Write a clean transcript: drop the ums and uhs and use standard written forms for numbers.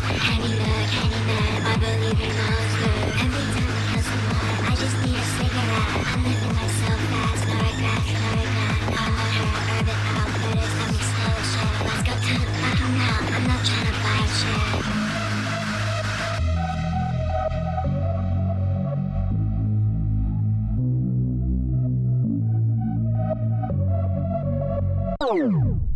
I believe in monsters. Every time I kill someone, I just need a cigarette. I'm living life so fast, no regrets, no regret. I'm a urban outfitters, let me steal shit. Let's go to the bottom now, I'm not trying to buy shit.